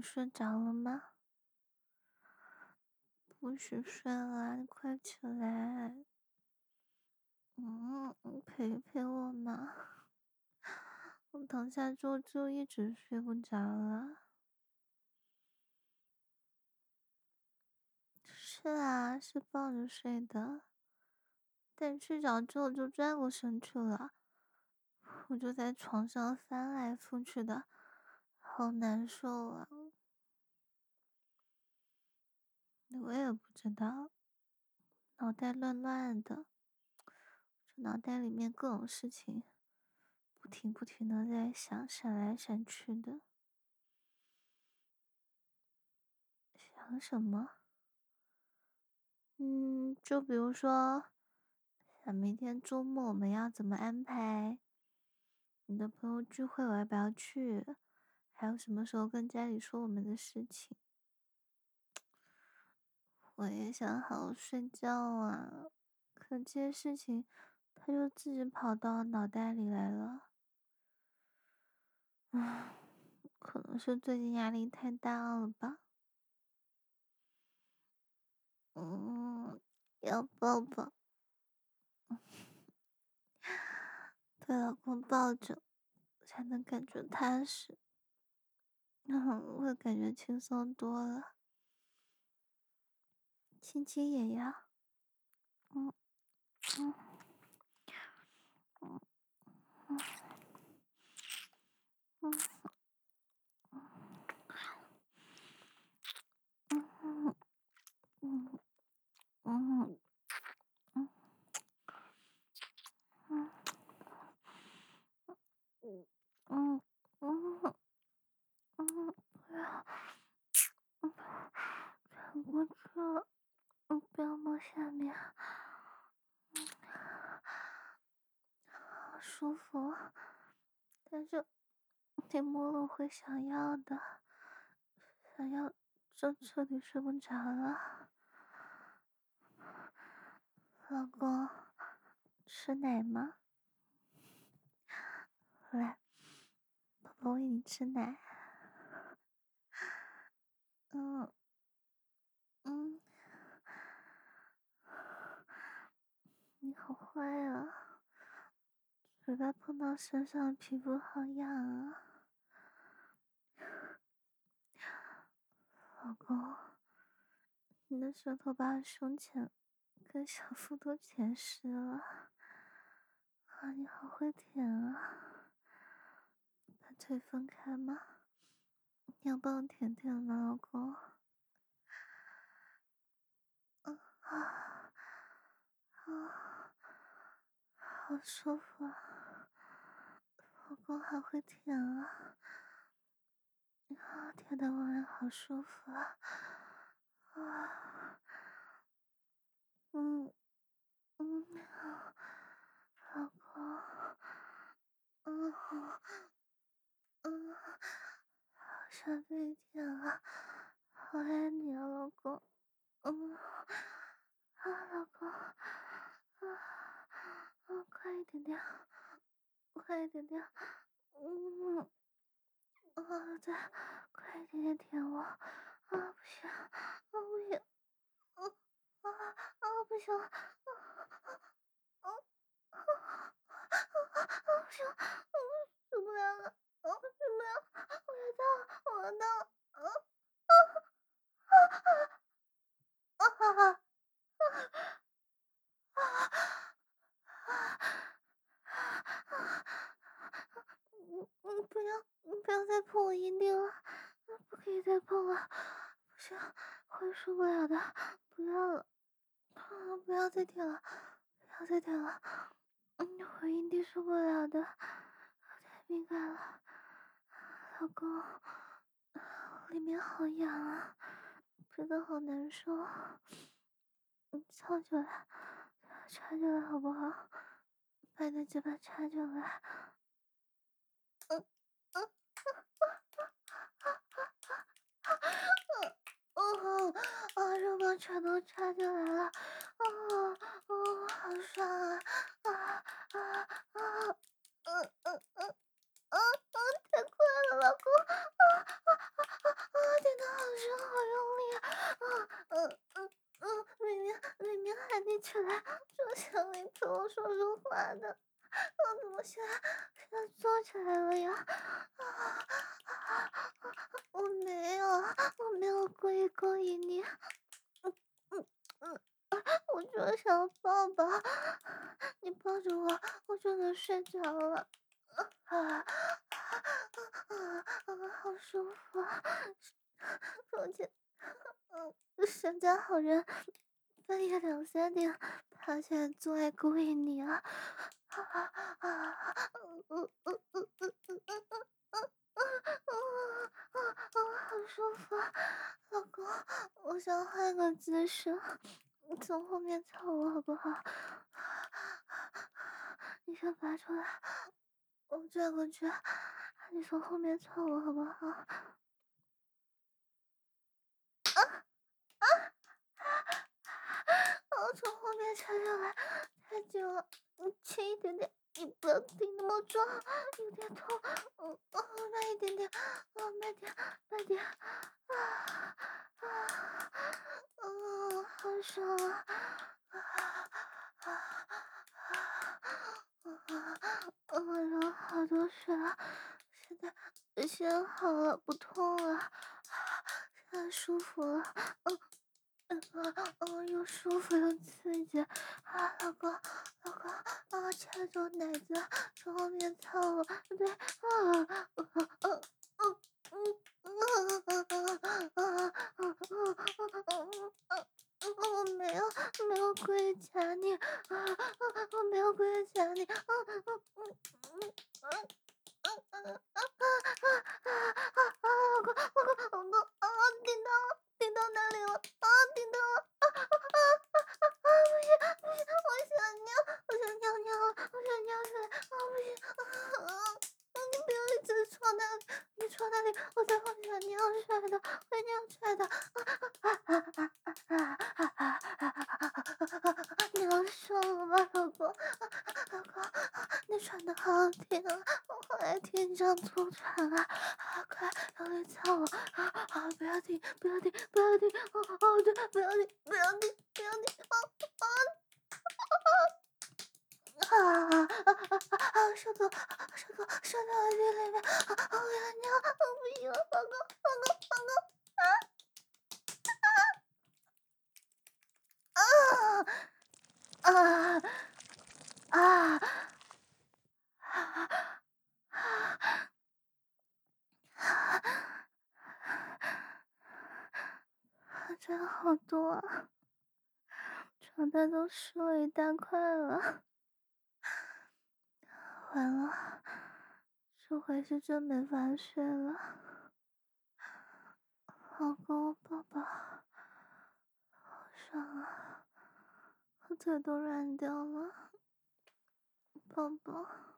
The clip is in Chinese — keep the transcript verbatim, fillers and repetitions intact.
睡着了吗？不许睡了，你快起来！嗯，你陪陪我嘛，我躺下之后就一直睡不着了。是啊，是抱着睡的，但睡着之后就转过身去了，我就在床上翻来覆去的，好难受啊！我也不知道，脑袋乱乱的，这脑袋里面各种事情，不停不停的在想，闪来闪去的。想什么？嗯，就比如说，想明天周末我们要怎么安排？你的朋友聚会我要不要去？还有什么时候跟家里说我们的事情？我也想好好睡觉啊，可这些事情，他就自己跑到脑袋里来了。唉，可能是最近压力太大了吧。嗯，要抱抱，被老公抱着，才能感觉踏实，嗯，会感觉轻松多了。亲亲也要，嗯嗯嗯嗯嗯嗯嗯嗯嗯嗯嗯嗯嗯嗯，不要，嗯，看过去了，嗯，不要摸下面，嗯，好舒服，但是你摸了会想要的，想要就彻底睡不着了。老公，吃奶吗？来，宝宝喂你吃奶。嗯嗯，你好坏啊！嘴巴碰到身上，皮肤好痒啊！老公，你的舌头把我胸前跟小腹都舔湿了。啊，你好会舔啊！把腿分开吗？你要帮我舔舔吗，老公？啊啊啊！好舒服啊！老公好会舔啊！啊，舔的我也好舒服啊！啊，嗯嗯，老公，嗯嗯，好想被你舔啊！好爱你啊，老公！嗯，啊，老公，啊啊，快一点点，快一点点，嗯，啊，再快一点点舔我，啊，不行，啊，不行，啊啊啊，不行了，啊啊啊啊啊，不行，我受不了了，啊，受不了，我要到了，我要到了，啊啊啊啊啊！嗯嗯，不要，不要再碰我阴蒂了，不可以再碰了，不行，会受不了的，不要了，啊，不要再舔了，不要再舔了，嗯，我阴蒂受不了的，太敏感了，老公，里面好痒啊，真的好难受，你插进来，插进来好不好？把你的嘴巴插进来。嗯嗯嗯啊，肉棒全都插进来了，啊啊，好爽啊！啊啊啊！嗯嗯嗯嗯嗯，太快了，老公！啊啊啊啊！ 滑的，我怎么现在现在坐起来了呀？啊啊！我没有，我没有故意勾引你。嗯嗯嗯，我就是想抱抱，你抱着我，我就能睡着了。啊啊啊！好舒服啊！房间，嗯，谁家好人半夜两三点爬起来做爱勾引你啊！啊啊啊！嗯嗯嗯嗯嗯嗯嗯嗯嗯嗯，好舒服啊！老公，我想换个姿势，你从后面操我好不好？你先拔出来，我转过去，你从后面操我好不好？我从后面插上来，太紧了，你轻一点点，你不要顶那么重，有点痛。嗯嗯，慢一点点，嗯，慢点，慢点。啊啊啊！好爽啊！啊啊啊啊！我流好多血啊，现在现在好了，不痛了，现在舒服了。嗯。啊啊！又舒服又刺激啊！老公，老公啊！掐着我奶子，从后面操我，对啊啊啊啊啊啊啊啊啊啊！我没有没有故意掐你啊啊！我没有故意掐你啊啊啊啊啊啊啊！老公，老公，老公啊！顶到了，顶到哪里了？啊！顶到了！啊啊啊啊啊！不行不行，我想尿，我想尿尿了，我想尿出来！啊不行啊啊！你不要一直戳那里，你戳那里，我才会想尿出来的，会尿出来的！啊啊啊啊啊啊啊啊！你要射了吗，老公？老公，你喘的好好听啊，我好爱听这样粗喘啊！啊，快用力操我！啊啊！不要停，不要停，不要停！哦哦，对，不要停，不要停，不要停！啊啊啊啊啊啊啊！射到，射到，射到我这里面！啊啊！我要尿，我不行了，老公，老公，老公！啊啊啊啊！真好多啊，床单都湿了一大块了。完了，这回是真没法睡了。老公，抱抱，好爽啊，我腿都软掉了，抱抱。